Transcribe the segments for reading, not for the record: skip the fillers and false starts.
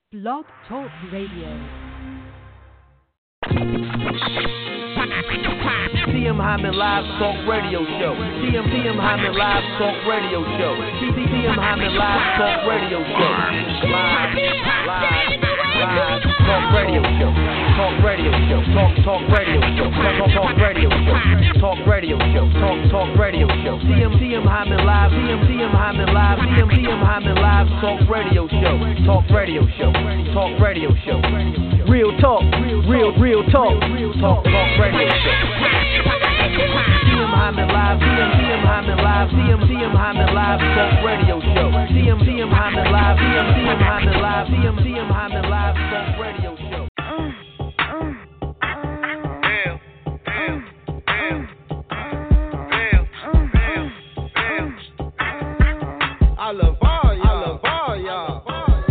Blog Talk Radio. TM Hyman Live Talk Radio Show. TM Hyman Live Talk Radio Show. TM Hyman Live Talk Radio Show. Live Talk Radio Show. Talk Radio Show. Talk Radio Show. Talk Radio Show. Talk Radio Show. Talk Radio Show. TM Hyman Live. TM Hyman Live. TM Hyman Live Talk Radio Show. Talk Radio Show. Talk Radio Show. Real talk. Real talk. Talk Radio Show. TM Hyman Live. TM Hyman Live. TM Hyman Live Talk Radio Show. TM Hyman Live. TM Hyman Live. TM Hyman Live Talk Radio Show. I love all y'all.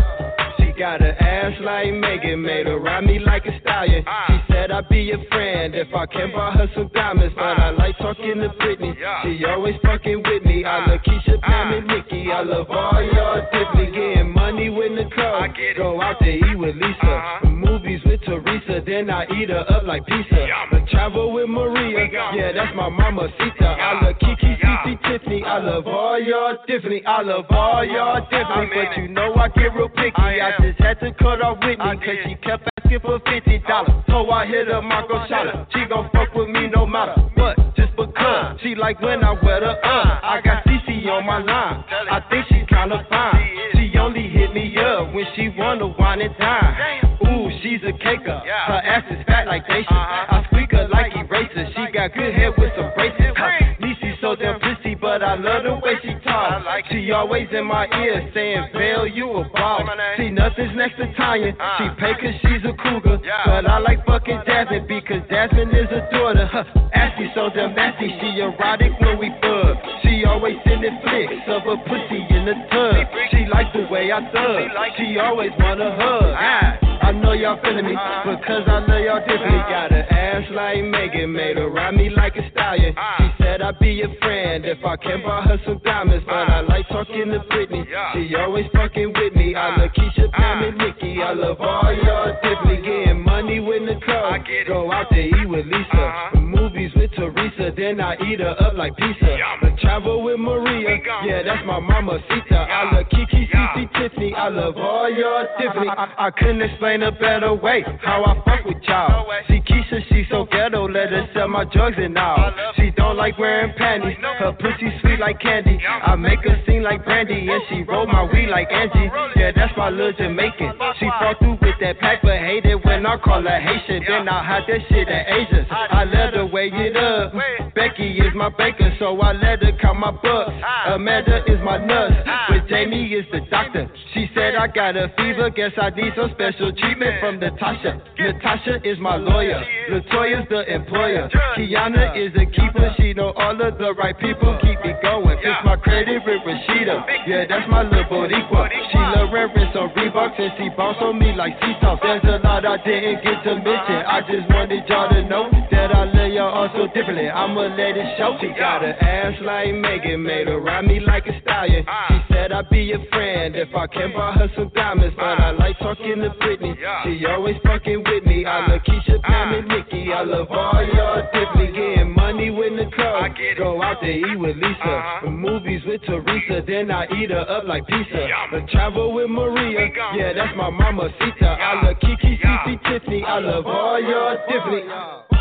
She got an ass like Megan, made her ride me like a stallion. She said I'd be a friend if I can buy her some diamonds, but I like talking to Britney. She always fucking with me. I love Keisha, Pam, and Nikki. I love all y'all differently. Getting money with Nicole. Go out to eat with Lisa. Movies with Teresa, then I eat her up like pizza. I travel with Maria. Yeah, that's my mama Sita. I love Kiki, Cece, Tiffany. I love all y'all differently. I love all y'all differently, but you know I get real picky. I just had to cut off Whitney, cause she kept asking for $50. So I hit her, Marco shot her. She gon' fuck with me no matter what, just because. She like when I wet her up. I got CC on my line. I think she kinda fine. She only hit me up when she wanna wine and dine. Ooh, she's a caker. Her ass is fat like Dacia. I squeak her like eraser. She got good hair with some braces. Niecy so damn prissy, but I love the way she talks. She always in my ear saying, Vale, you a boss. See, nothing's next to Tanya. She pay cause she's a cougar. But I like fucking Jasmine because Jasmine is a daughter. Ashley so damn nasty. She erotic when we bug. She always sending flicks of her pussy in the tub. She likes the way I thug. She always wanna hug. I know y'all feeling me, because I love y'all differently. Got an ass like Megan, made her ride me like a stallion. She said I'd be a friend if I can buy her some diamonds, but I like talking to Britney. She always fucking with me. I love Keisha, Pam, and Nikki. I love all y'all differently. Getting money with Nicole. Go out to eat with Lisa. Movies with Teresa, then I eat her up like pizza. I travel with Maria. Yeah, that's my mama Sita. I love Kiki, Cece, Tiffany. I love all y'all differently. I couldn't explain a better way how I fuck with y'all. See Keisha, she so ghetto, let her sell my drugs and all. She don't like wearing panties. Her pussy sweet like candy. I make her sing like Brandy, and she roll my weed like Angie. Yeah, that's my little Jamaican. She fall through with that pack, but hate it when I call her Haitian. Then I hide that shit at Asians. I let her weigh it up. Becky is my baker, so I let her count my bucks. Amanda is my nurse, but Jamie is the doctor. She said I got a fever, guess I need some special treatment from Natasha. Natasha is my lawyer. Latoya's the employer. Kiana is a keeper. She know all of the right people. Keep me going. Fix my credit with Rashida. Yeah, that's my little Boricua. She love reverence on Reeboks and she bounce on me like C-Tops. There's a lot I didn't get to mention. I just wanted y'all to know that I love y'all all so differently. I'ma let it show. She got an ass like Megan, made her ride me like a stallion. She said I'd be a friend if I can buy her some diamonds, but I like talking to Britney. She always fucking with me. I love Keisha, Pam, and Nikki. I love all y'all differently. Getting money with Nicole. Go out to eat with Lisa. Movies with Teresa, then I eat her up like pizza. I travel with Maria. Yeah, that's my mama Sita. I love Kiki, Cece, Tiffany. I love all y'all differently.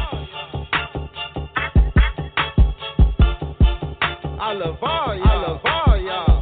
I love all y'all. I love all y'all.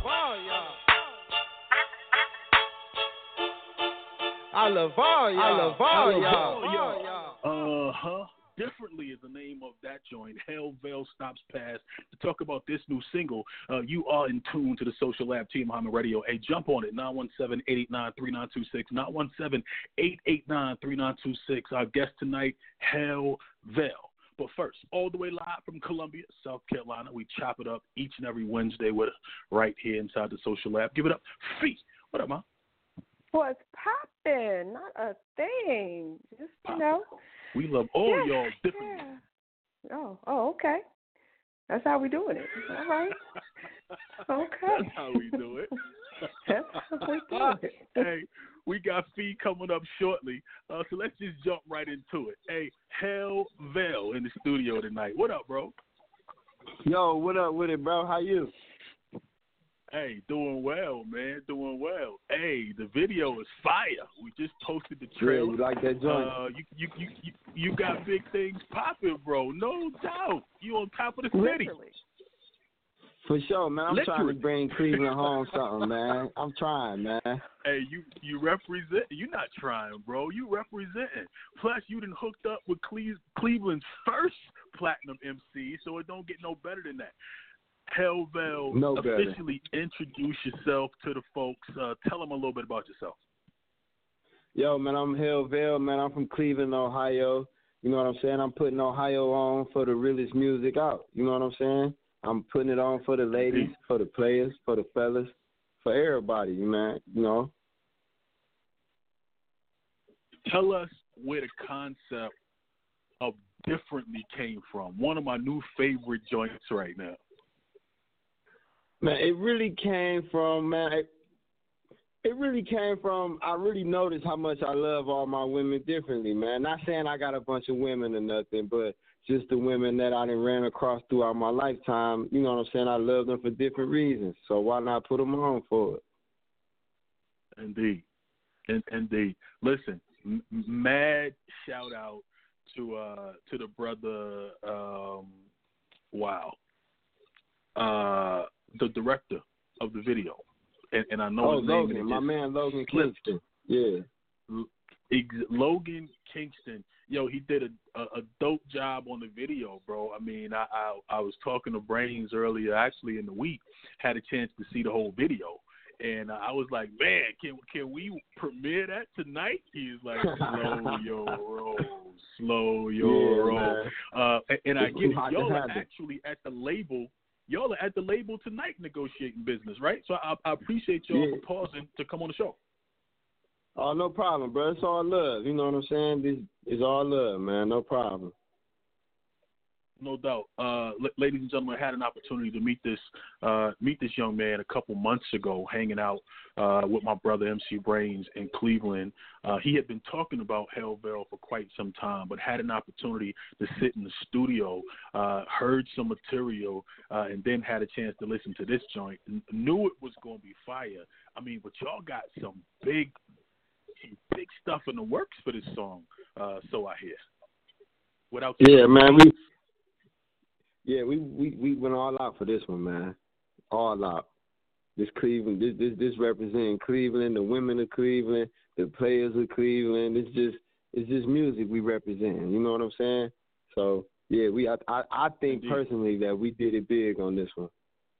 I love all y'all. I love all y'all. Differently is the name of that joint. Hell Veil Stops Past. To talk about this new single, you are in tune to the Social Lab, Team Hyman Radio. Hey, jump on it, 917-889-3926, 917-889-3926. Our guest tonight, Hell Veil. But first, all the way live from Columbia, South Carolina, we chop it up each and every Wednesday with right here inside the Social Lab. Give it up, Fee. What up, ma? What's poppin'? Not a thing. Just, you know. We love all y'all differently. Yeah. Oh, okay. That's how we doing it. All right. Okay. That's how we do it. That's how we do it. Hey, We got Fee coming up shortly. So let's just jump right into it. Hey, Hell Veil in the studio tonight. What up, bro? Yo, what up with it, bro? How you? Hey, doing well, man. Doing well. Hey, the video is fire. We just posted the trailer. Yeah, you like that joint? You got big things popping, bro. No doubt. You on top of the city. Literally. For sure, man. I'm trying to bring Cleveland home something, man. I'm trying, man. Hey, you represent. You're not trying, bro. You representing. Plus, you done hooked up with Cleveland's first platinum MC, so it don't get no better than that. Hell Veil, officially introduce yourself to the folks. Tell them a little bit about yourself. Yo, man, I'm Hell Veil, man. I'm from Cleveland, Ohio. You know what I'm saying? I'm putting Ohio on for the realest music out. You know what I'm saying? I'm putting it on for the ladies, for the players, for the fellas, for everybody, man. You know? Tell us where the concept of Differently came from. One of my new favorite joints right now. Man, it really came from, I really noticed how much I love all my women differently, man. Not saying I got a bunch of women or nothing, but just the women that I done ran across throughout my lifetime, you know what I'm saying? I love them for different reasons, so why not put them on for it? Indeed. Indeed. Listen, mad shout out to the brother, the director of the video, and I know his name. Logan, my man Logan Kingston. Yeah, Logan Kingston. Yo, he did a dope job on the video, bro. I mean, I was talking to Brains earlier, actually in the week, had a chance to see the whole video, and I was like, man, can we premiere that tonight? He's like, slow your roll. And I get it. Y'all are actually at the label. Y'all are at the label tonight negotiating business, right? So I appreciate y'all for pausing to come on the show. Oh, no problem, bro. It's all love. You know what I'm saying? This is all love, man. No problem. No doubt. Ladies and gentlemen, I had an opportunity to meet this young man a couple months ago, hanging out with my brother MC Brains in Cleveland. He had been talking about Hell Veil for quite some time, but had an opportunity to sit in the studio, heard some material, and then had a chance to listen to this joint. Knew it was going to be fire. I mean, but y'all got some big stuff in the works for this song, so I hear. We went all out for this one, man. All out. This Cleveland, this representing Cleveland, the women of Cleveland, the players of Cleveland. It's just music we represent. You know what I'm saying? So yeah, I think Indeed. Personally that we did it big on this one.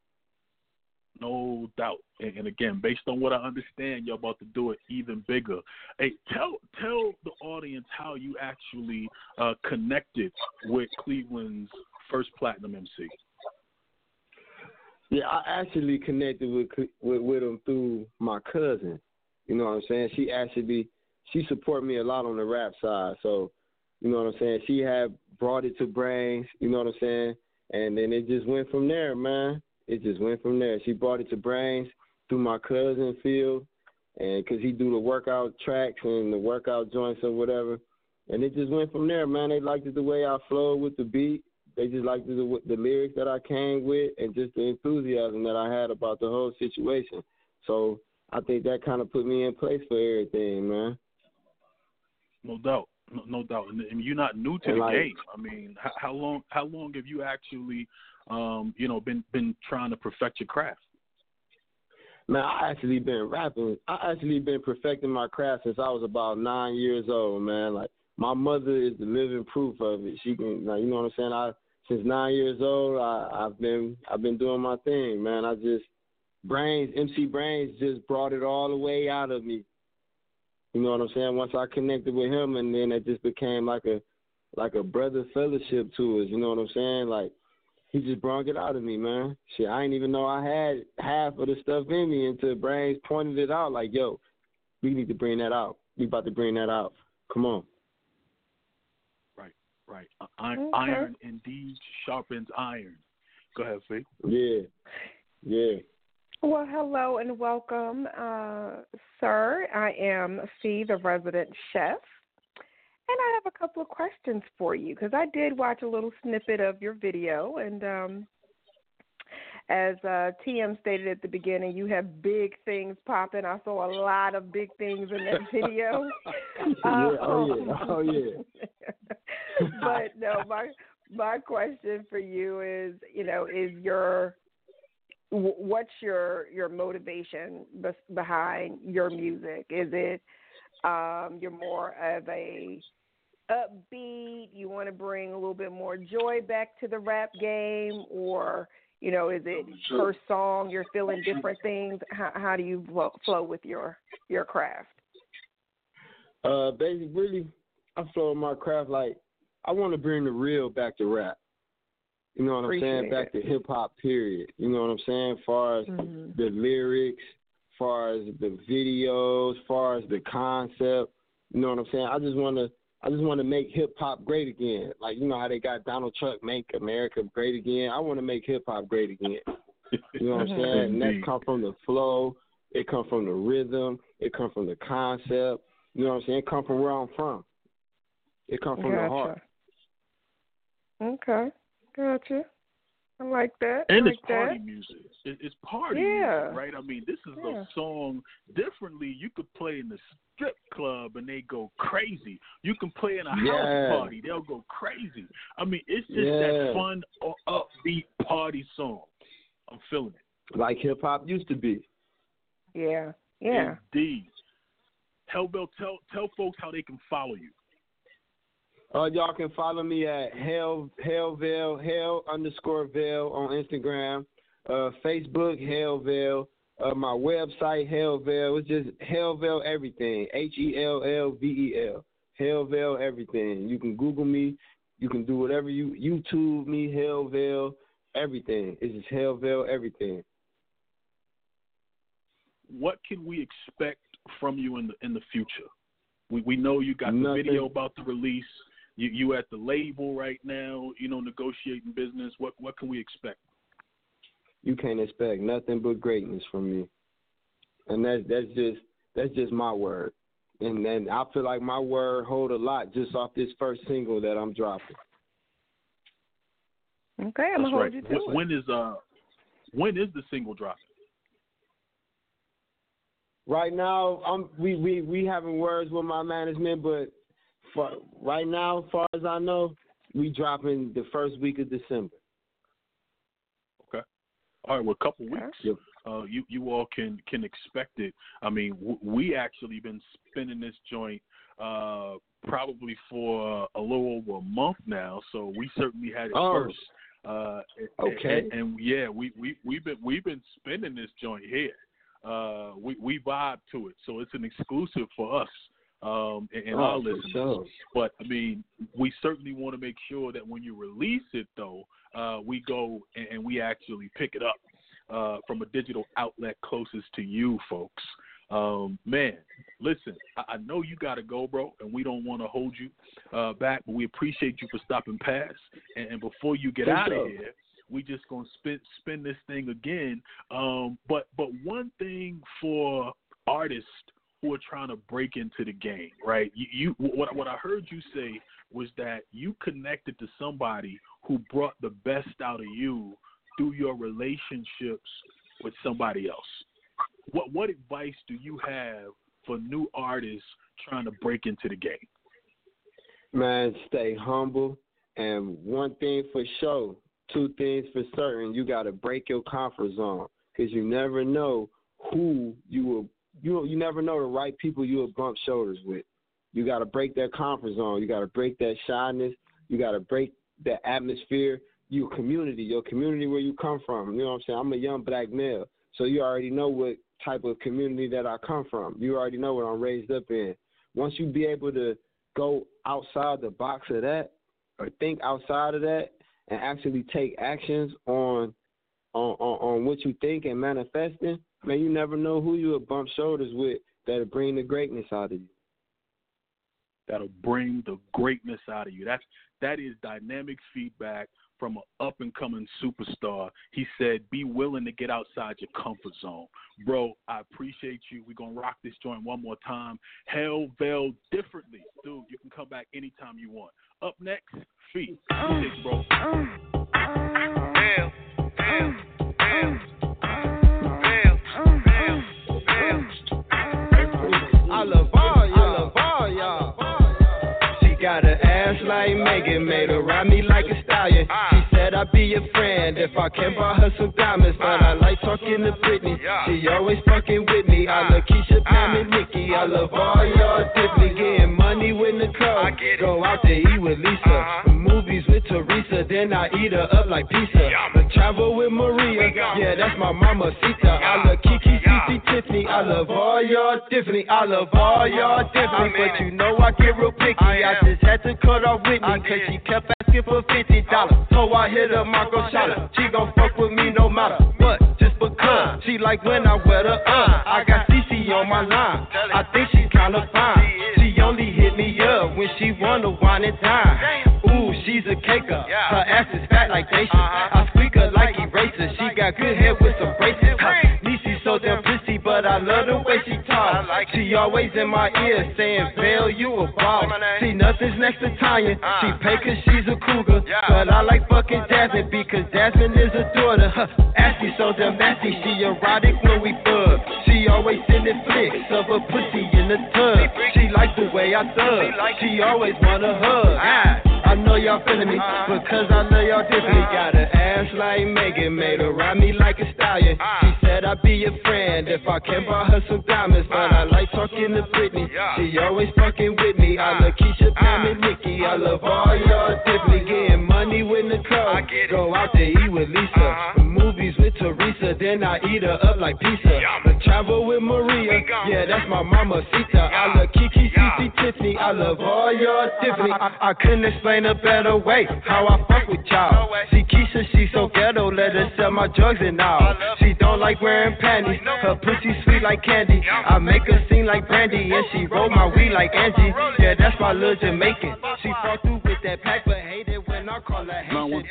No doubt. And again, based on what I understand, you're about to do it even bigger. Hey, tell the audience how you actually connected with Cleveland's first platinum MC. Yeah, I actually connected with him through my cousin. You know what I'm saying? She supported me a lot on the rap side. So, you know what I'm saying? She had brought it to Brains, you know what I'm saying? And then it just went from there, man. It just went from there. She brought it to Brains through my cousin, Phil, and because he do the workout tracks and the workout joints or whatever. And it just went from there, man. They liked it the way I flowed with the beat. They just liked the lyrics that I came with and just the enthusiasm that I had about the whole situation. So I think that kind of put me in place for everything, man. No doubt. No doubt. And you're not new to the game. I mean, how long have you actually been trying to perfect your craft? Man, I actually been rapping. I actually been perfecting my craft since I was about 9 years old, man. Like, my mother is the living proof of it. She can, like, you know what I'm saying? Since 9 years old, I've been doing my thing, man. MC Brains just brought it all the way out of me. You know what I'm saying? Once I connected with him, and then it just became like a brother fellowship to us. You know what I'm saying? Like, he just brought it out of me, man. Shit, I didn't even know I had half of the stuff in me until Brains pointed it out. Like, yo, we need to bring that out. We about to bring that out. Come on. Right. Iron indeed sharpens iron. Go ahead, Faye. Yeah. Well, hello and welcome, sir. I am Fee, the resident chef, and I have a couple of questions for you because I did watch a little snippet of your video, and as TM stated at the beginning, you have big things popping. I saw a lot of big things in that video. Oh yeah. But no, my question for you is, what's your motivation behind your music? Is it you're more of a upbeat, you want to bring a little bit more joy back to the rap game, or is it per song you're feeling different things? How do you flow with your craft? Basically, really, I flow with my craft like I want to bring the real back to rap. You know what I'm saying? Back to hip hop, period. You know what I'm saying? As far as the lyrics, as far as the videos, as far as the concept. You know what I'm saying? I just want to make hip hop great again. Like, you know how they got Donald Trump make America great again? I want to make hip hop great again. You know what I'm saying? And that come from the flow, it come from the rhythm, it come from the concept. You know what I'm saying? It come from where I'm from. It come from the heart. Okay. Gotcha. I like that. And it's party music. It's party music, right? I mean, this is a song differently. You could play in the strip club and they go crazy. You can play in a house party. They'll go crazy. I mean, it's just that fun or upbeat party song. I'm feeling it. Like hip-hop used to be. Yeah. Indeed. Hellville, tell folks how they can follow you. Y'all can follow me at Hellville, Hell_Vale on Instagram, Facebook, Hellville, my website, Hellville. It's just Hellville everything, HELLVEL, Hellville everything. You can Google me. You can do whatever YouTube me, Hellville, everything. It's just Hellville everything. What can we expect from you in the future? We know you got the video about the release. You at the label right now, negotiating business. What can we expect? You can't expect nothing but greatness from me, and that's just my word. And then I feel like my word hold a lot just off this first single that I'm dropping. Okay, I'm gonna hold you to it. When is the single dropping? Right now, we having words with my management, but right now, as far as I know, we dropping the first week of December. Okay. All right. Well, a couple weeks. Yep. You all can expect it. I mean, we actually been spinning this joint probably for a little over a month now, so we certainly had it first. Okay. And we've been spinning this joint here. We vibe to it, so it's an exclusive for us and our listeners. Sure. But I mean, we certainly want to make sure that when you release it, though, we go and we actually pick it up from a digital outlet closest to you, folks. Man, listen, I know you got to go, bro, and we don't want to hold you back, but we appreciate you for stopping past. And before you get out of here, we just gonna spin this thing again. But one thing for artists who are trying to break into the game, right? What I heard you say was that you connected to somebody who brought the best out of you through your relationships with somebody else. What advice do you have for new artists trying to break into the game? Man, stay humble, and one thing for sure, two things for certain, you got to break your comfort zone, because you never know who you never know the right people you will bump shoulders with. You got to break that comfort zone. You got to break that shyness. You got to break that atmosphere. Your community where you come from. You know what I'm saying? I'm a young black male, so you already know what type of community that I come from. You already know what I'm raised up in. Once you be able to go outside the box of that, or think outside of that, and actually take actions on what you think and manifesting, man, you never know who you will bump shoulders with that'll bring the greatness out of you. That'll bring the greatness out of you. That is dynamic feedback from an up-and-coming superstar. He said, be willing to get outside your comfort zone. Bro, I appreciate you. We're going to rock this joint one more time. Hell Veil Differently. Dude, you can come back anytime you want. Up next, Feet. Appreciate you, bro. I love all y'all. She got an ass like Megan, made her ride me like a stallion. She said I'd be a friend if I can buy her some diamonds, but I like talking to Britney. She always fucking with me. I love Keisha, Pam, and Nikki. I love all y'all differently. Getting money with Nicole. Go out to eat with Lisa. Movies with Teresa, then I eat her up like pizza. Travel with Maria, yeah, that's my mama Sita. I love Kiki, Cece, Tiffany. I love all y'all differently. I love all y'all differently, but you know I get real picky. I just had to cut off Whitney, cause she kept asking for $50. So I hit her Marco Shot. She gon' fuck with me no matter what, just because. She like when I wet her up. I got CC on my line. I think she kinda fine. She only hit me up when she wanna wine and dine. Ooh, she's a caker. Her ass is fat like Dacia. I squeak her like eraser. She got good hair with some braces. Niecy so damn prissy, but I love the way she talks. She always in my ear saying, Veil, you a boss. See, nothing's next to Tanya. She pay cause she's a cougar. But I like fucking Jasmine because Jasmine is a daughter. Ashley so damn nasty. She erotic when we bug. She always sending flicks of her pussy in the tub. She like the way I thug. She always wanna hug. I know y'all feeling me because I love y'all differently. Got an ass like Megan, made her ride me like a stallion. She said I'd be a friend if I can buy her some diamonds, but I like talking to Britney. She always fucking with me. I love Keisha, Pam, and Nikki. I love all y'all differently. Getting money with Nicole. Go out to eat with Lisa. Movies with Teresa, then I eat her up like pizza. Travel with Maria, yeah, that's my mama Sita. I love Kiki, Cece, Tiffany. I love all y'all differently. I couldn't explain a better way how I fuck with y'all. See Keisha, she so ghetto, let her sell my drugs and all. She don't like wearing panties, her pussy sweet like candy. I make her sing like Brandy, and she roll my weed like Angie. Yeah, that's my little Jamaican. She fall through with that pack, but hate it when I call her.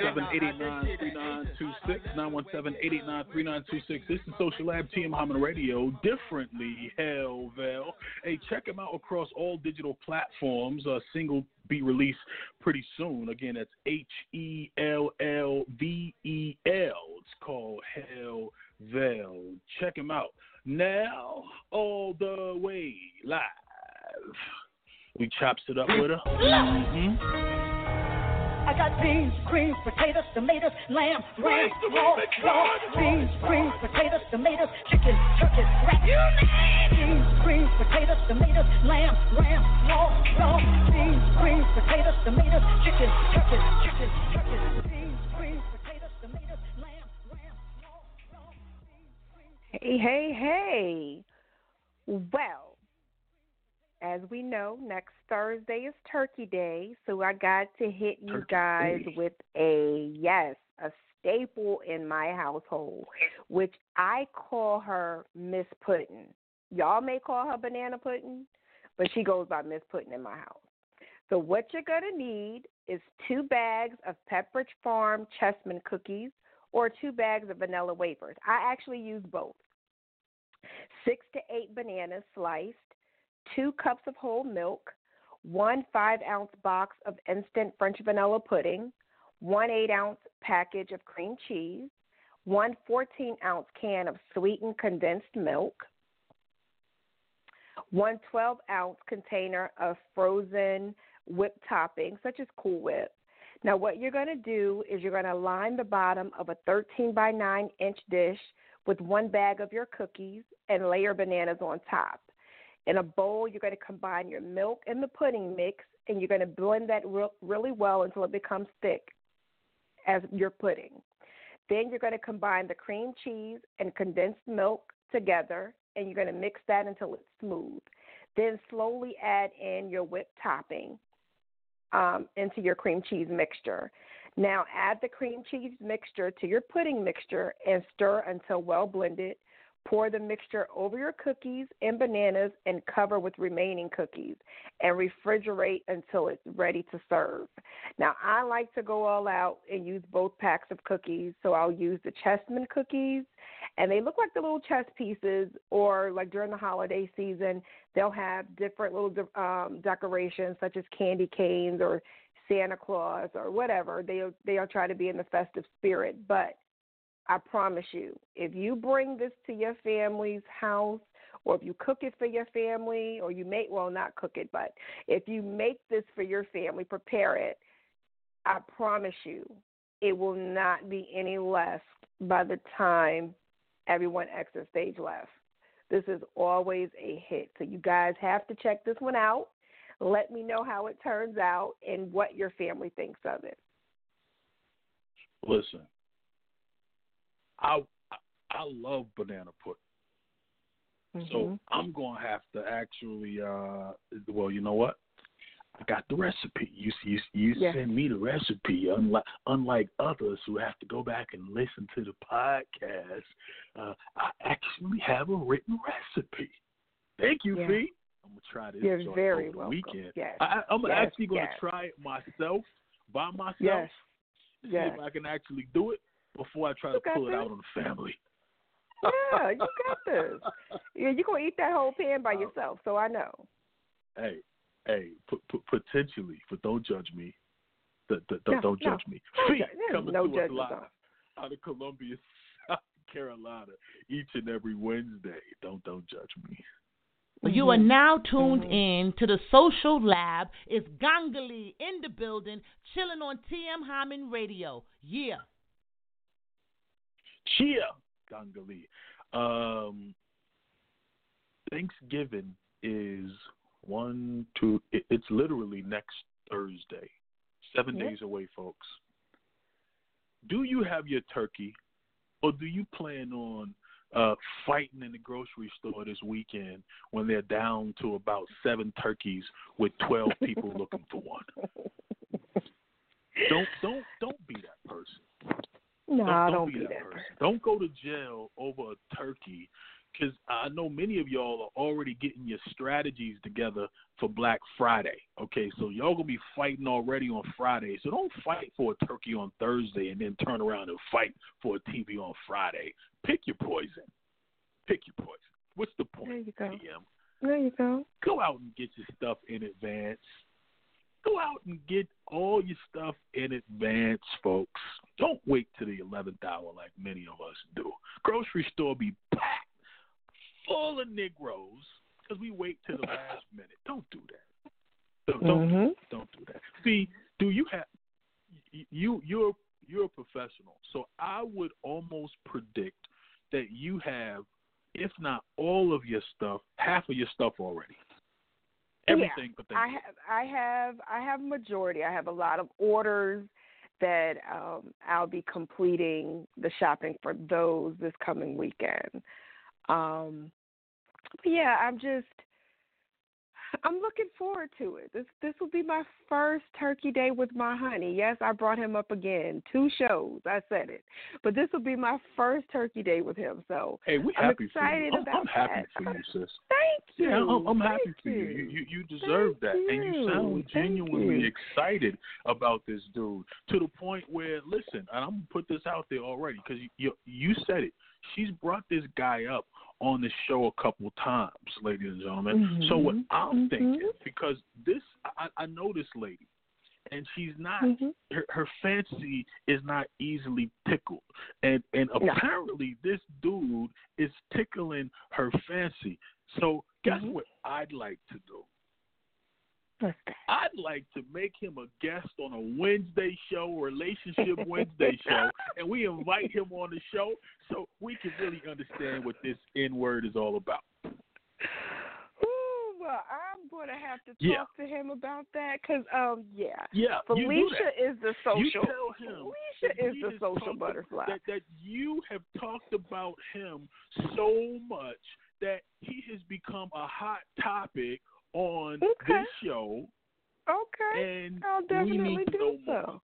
917-889-3926. 917-889-3926. This is Social Lab TM Hyman Radio. Differently, Hell Veil. Hey, check him out across all digital platforms. A single be released pretty soon. Again, that's HELLVEL. It's called Hell Veil. Check him out. Now, all the way live. We chops it up with her. I got beans, greens, potatoes, tomatoes, lamb, ram, raw, beans, greens, potatoes, tomatoes, chicken, turkey, rat. Beans, greens, potatoes, tomatoes, lamb, ram, raw, beans, greens, potatoes, tomatoes, chicken, turkey, beans, greens, potatoes, tomatoes, lamb, ram, raw, beans, greens. Hey. Well, as we know, next Thursday is Turkey Day, so I got to hit you guys with a staple in my household, which I call her Miss Puddin'. Y'all may call her Banana Puddin', but she goes by Miss Puddin' in my house. So what you're going to need is 2 bags of Pepperidge Farm Chessman cookies or 2 bags of vanilla wafers. I actually use both. 6 to 8 bananas sliced, 2 cups of whole milk, 1 5-ounce box of instant French vanilla pudding, 1 8-ounce package of cream cheese, 1 14-ounce can of sweetened condensed milk, 1 12-ounce container of frozen whipped toppings, such as Cool Whip. Now, what you're going to do is you're going to line the bottom of a 13 by 9-inch dish with 1 bag of your cookies and layer bananas on top. In a bowl, you're going to combine your milk and the pudding mix, and you're going to blend that really well until it becomes thick as your pudding. Then you're going to combine the cream cheese and condensed milk together, and you're going to mix that until it's smooth. Then slowly add in your whipped topping into your cream cheese mixture. Now add the cream cheese mixture to your pudding mixture and stir until well blended. Pour the mixture over your cookies and bananas and cover with remaining cookies and refrigerate until it's ready to serve. Now, I like to go all out and use both packs of cookies. So I'll use the Chessman cookies, and they look like the little chess pieces, or like during the holiday season, they'll have different little decorations such as candy canes or Santa Claus or whatever. They'll try to be in the festive spirit, but I promise you, if you bring this to your family's house, or if you cook it for your family, or not cook it, but if you make this for your family, prepare it, I promise you, it will not be any less by the time everyone exits stage left. This is always a hit. So you guys have to check this one out. Let me know how it turns out and what your family thinks of it. Listen. I love banana pudding. Mm-hmm. So I'm going to have to actually, well, you know what? I got the recipe. You send me the recipe. Unlike others who have to go back and listen to the podcast, I actually have a written recipe. Thank you, Fee. I'm going to try this You're very over the welcome. weekend. Yes. I'm actually going to try it by myself, Yes. See if I can actually do it before I try to pull it out on the family. Yeah, you got this. Yeah, you're going to eat that whole pan by yourself, so I know. Hey, potentially, but don't judge me. Don't judge me. Feet coming to us live out of Columbia, South Carolina, each and every Wednesday. Don't judge me. You are now tuned in to the Social Lab. It's Gangali in the building, chilling on TM Hyman Radio. Yeah. Cheer, Gangali. Thanksgiving is it's literally next Thursday. 7 days away, folks. Do you have your turkey, or do you plan on fighting in the grocery store this weekend when they're down to about 7 turkeys with 12 people looking for one? Don't be that person. No, don't be that person. Don't go to jail over a turkey, because I know many of y'all are already getting your strategies together for Black Friday. Okay, so y'all going to be fighting already on Friday. So don't fight for a turkey on Thursday and then turn around and fight for a TV on Friday. Pick your poison. What's the point? There you go. PM? There you go. Go out and get your stuff in advance. Go out and get all your stuff in advance, folks. Don't wait till the 11th hour like many of us do. Grocery store be packed full of Negroes because we wait till the last minute. Don't do that. Don't do that. See, do you have you're a professional, so I would almost predict that you have, if not all of your stuff, half of your stuff already. Everything but that. I have majority. I have a lot of orders that I'll be completing the shopping for those this coming weekend. I'm looking forward to it. This will be my first turkey day with my honey. Yes, I brought him up again. 2 shows. I said it. But this will be my first turkey day with him. So hey, we're I'm happy excited for you. about I'm happy that. for you, sis. Thank you. Yeah, I'm happy for you. You deserve that. And you sound genuinely excited about this dude, to the point where, listen, and I'm going to put this out there already because you said it. She's brought this guy up on the show a couple times, ladies and gentlemen. So what I'm thinking, because I know this lady, and she's not, her fancy is not easily tickled. And apparently this dude is tickling her fancy. So guess what I'd like to do? I'd like to make him a guest on a Wednesday show, Relationship Wednesday show, and we invite him on the show so we can really understand what this N-word is all about. Well, I'm going to have to talk to him about that because, Felicia is the social. You tell him Felicia is the social butterfly. That you have talked about him so much that he has become a hot topic on this show. Okay. And I'll definitely we need to know so. more.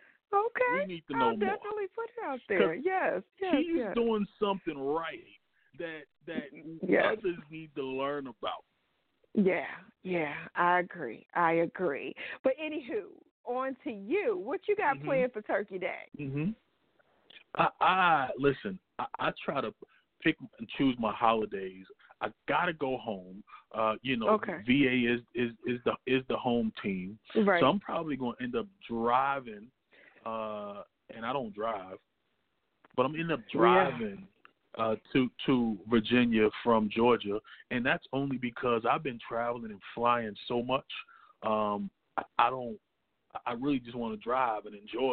Okay. We need to know I'll more. definitely put it out there. Yes. He's doing something right that Yes. others need to learn about. Yeah, I agree. But anywho, on to you. What you got planned for Turkey Day? Listen. I try to pick and choose my holidays. I gotta go home. VA is the home team, right. So I'm probably going to end up driving. And I don't drive, but I'm end up driving to Virginia from Georgia, and that's only because I've been traveling and flying so much. I really just want to drive and enjoy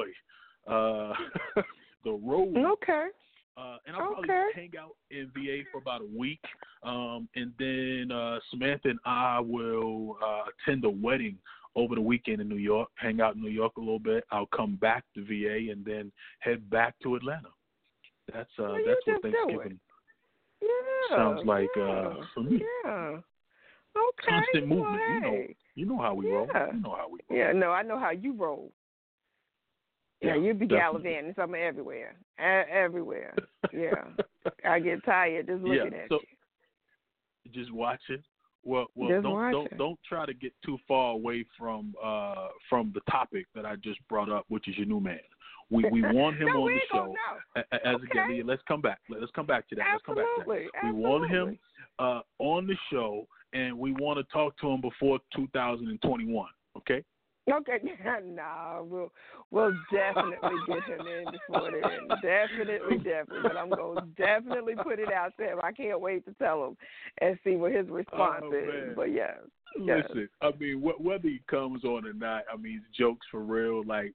the road. Okay. And I'll probably hang out in VA for about a week, and then Samantha and I will attend a wedding over the weekend in New York, hang out in New York a little bit. I'll come back to VA and then head back to Atlanta. That's what Thanksgiving sounds like for me. Yeah. Okay. Constant movement. Well, you know how we roll. You know how we roll. Yeah, no, I know how you roll. Yeah, you be gallivanting somewhere everywhere. Everywhere. Yeah. I get tired just looking at you. Just watch it. Well, don't try to get too far away from the topic that I just brought up, which is your new man. We want him on the show again. Let's come back. Let's come back to that. Absolutely. We want him on the show, and we want to talk to him before 2021. Okay. Okay, nah, we'll definitely get him in before then. Definitely. But I'm gonna definitely put it out there. I can't wait to tell him and see what his response is. Man. But yes. Listen, I mean, whether he comes on or not, I mean, it's jokes for real. Like,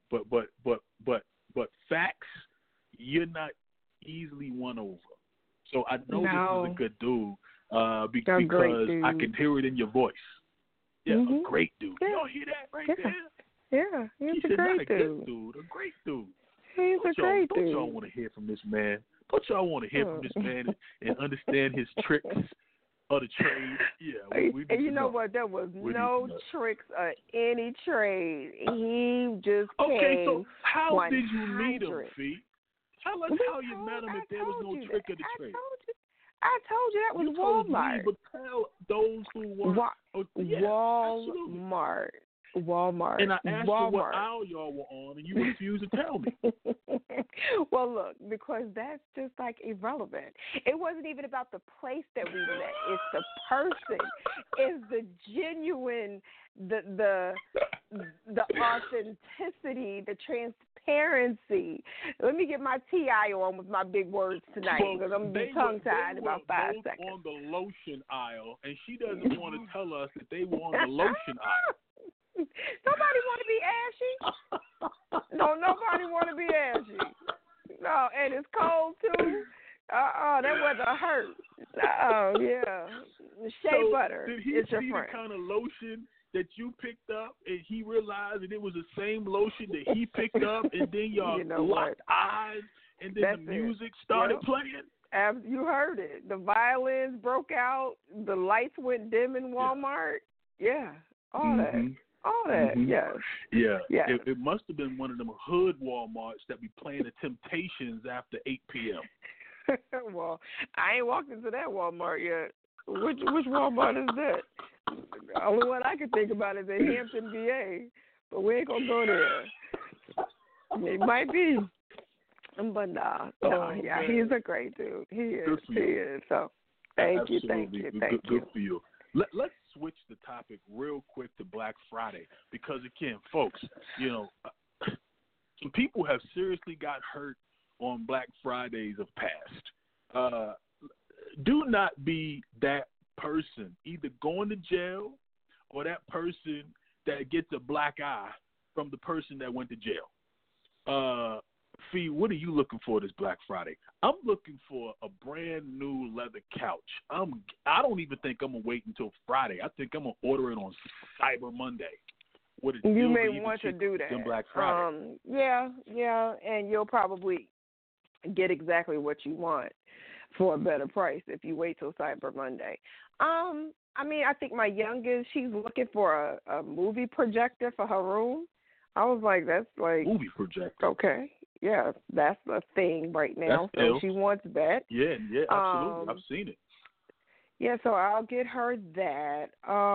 but facts, you're not easily won over. So I know this is a good dude because dude. I can hear it in your voice. Yeah, a great dude. Yeah. Y'all hear that right there? Yeah, he's a great dude. A great dude. He's a great dude. Don't y'all want to hear from this man? Don't y'all want to hear from this man and understand his tricks of the trade? Yeah. And you know what? There was no tricks of any trade. He just came. Okay, so how 100. did you meet him, Fee? Tell us how you met him if there was no trick of the trade. I told you that was Walmart. But tell those who were Walmart. And I asked you what aisle y'all were on, and you refused to tell me. Well, look, because that's just like irrelevant. It wasn't even about the place that we met. It's the person. It's the genuine, the authenticity, the transparency. Let me get my TI on with my big words tonight because I'm tongue-tied in about 5 seconds. On the lotion aisle, and she doesn't want to tell us that they were on the lotion aisle. Nobody want to be ashy. No, nobody want to be ashy. No, and it's cold too. That weather hurt. Yeah. Shea butter. Did he see the kind of lotion that you picked up, and he realized that it was the same lotion that he picked up, and then y'all locked eyes, and then the music started playing? You heard it. The violins broke out. The lights went dim in Walmart. Yeah, all that. All that, yes. Yeah. It must have been one of them hood Walmarts that be playing the Temptations after 8 p.m. Well, I ain't walked into that Walmart yet. Which Walmart is that? The only one I can think about is in Hampton, VA. But we ain't going to go there. It might be. But nah. He's a great dude. He is. So, thank you. Good for you. Let's switch the topic real quick to Black Friday because, again, folks, some people have seriously got hurt on Black Fridays of past. Do not be that person, either going to jail or that person that gets a black eye from the person that went to jail. Fee, what are you looking for this Black Friday? I'm looking for a brand new leather couch. I don't even think I'm gonna wait until Friday. I think I'm gonna order it on Cyber Monday. You may want to do that. Black Friday. Yeah, and you'll probably get exactly what you want for a better price if you wait till Cyber Monday. I think my youngest, she's looking for a movie projector for her room. I was like, that's like movie projector. Okay. that's a thing right now. That's so she wants that. Yeah, absolutely. I've seen it. Yeah, so I'll get her that.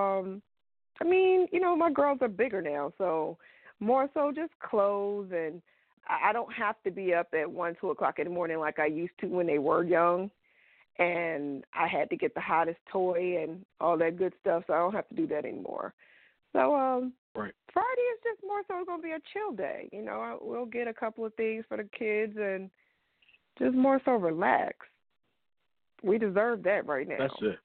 I mean, my girls are bigger now, so more so just clothes, and I don't have to be up at 1, 2 o'clock in the morning like I used to when they were young, and I had to get the hottest toy and all that good stuff, so I don't have to do that anymore. So right. Friday is just more so going to be a chill day. We'll get a couple of things for the kids and just more so relax. We deserve that right now. That's it.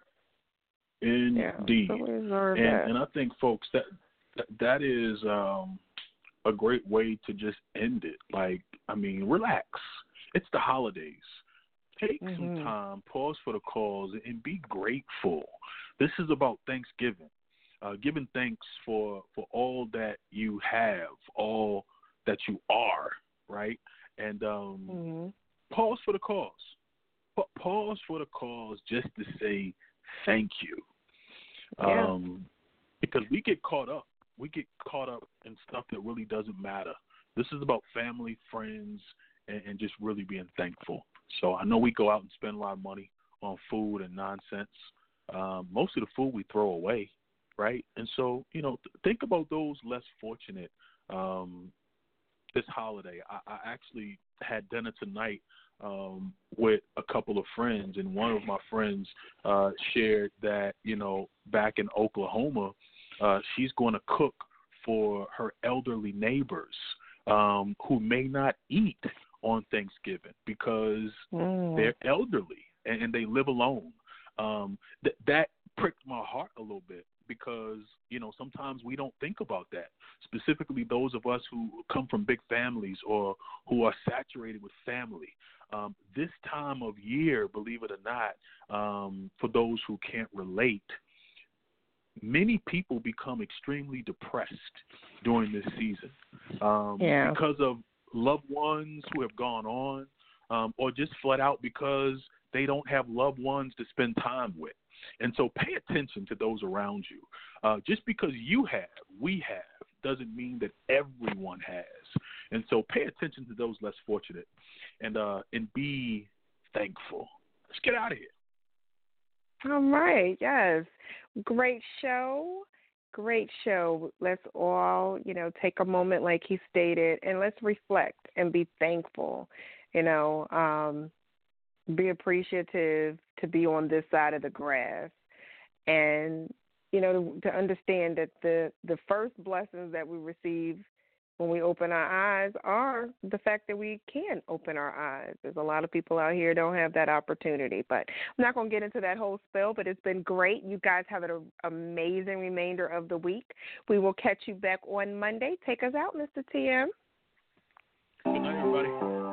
Indeed. So we deserve that. And I think, folks, that is a great way to just end it. Like, I mean, relax. It's the holidays. Take some time, pause for the cause, and be grateful. This is about Thanksgiving. Giving thanks for all that you have, all that you are, right? And pause for the cause. Pause for the cause just to say thank you. Yeah. Because we get caught up. We get caught up in stuff that really doesn't matter. This is about family, friends, and just really being thankful. So I know we go out and spend a lot of money on food and nonsense. Most of the food we throw away, right? And so, think about those less fortunate this holiday. I actually had dinner tonight with a couple of friends, and one of my friends shared that, back in Oklahoma, she's going to cook for her elderly neighbors who may not eat on Thanksgiving because they're elderly and they live alone. That pricked my heart a little bit because, sometimes we don't think about that, specifically those of us who come from big families or who are saturated with family. This time of year, believe it or not, for those who can't relate, many people become extremely depressed during this season because of loved ones who have gone on or just flat out because they don't have loved ones to spend time with. And so pay attention to those around you. Just because we have, doesn't mean that everyone has. And so pay attention to those less fortunate and be thankful. Let's get out of here. All right. Yes. Great show. Let's all, take a moment like he stated, and let's reflect and be thankful, be appreciative to be on this side of the grass, and, to understand that the first blessings that we receive when we open our eyes are the fact that we can open our eyes. There's a lot of people out here don't have that opportunity, but I'm not going to get into that whole spell, but it's been great. You guys have an amazing remainder of the week. We will catch you back on Monday. Take us out, Mr. TM. Good night, everybody.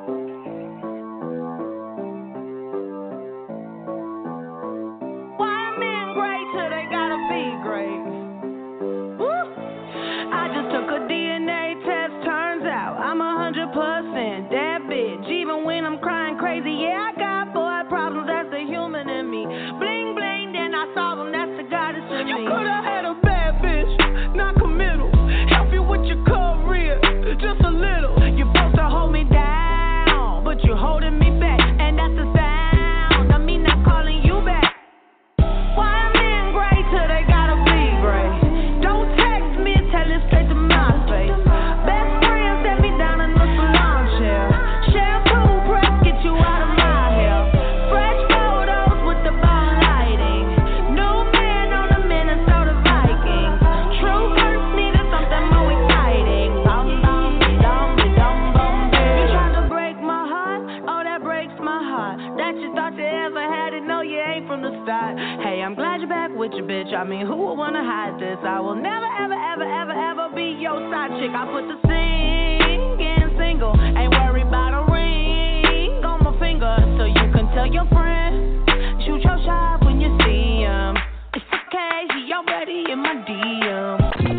I mean, who would want to hide this? I will never, ever, ever, ever, ever be your side chick. I put the singing single. Ain't worried about a ring on my finger. So you can tell your friends, shoot your shot when you see him. It's okay, he already in my DM.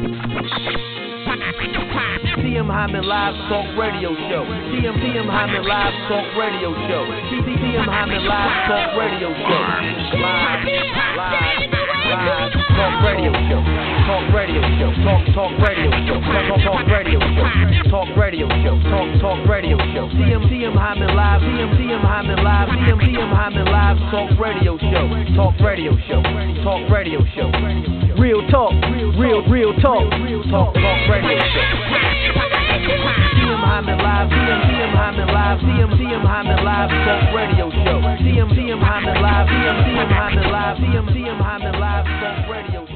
TM Hyman Live Talk Radio Show. TM Hyman Live Talk Radio Show. TM Hyman Live Talk Radio Show. Live Talk Radio Show. Talk Radio Show. Talk Radio Show. Talk Radio Show. Talk radio show. Talk radio show. TM Hyman live. TM Hyman live. TM Hyman live. Talk radio show. Talk radio show. Talk radio show. Real talk. Real talk. Talk radio show. TM Hyman live. TM Hyman live. TM Hyman live. Talk radio show. TM Hyman live. TM Hyman live. TM Hyman live. Talk radio show.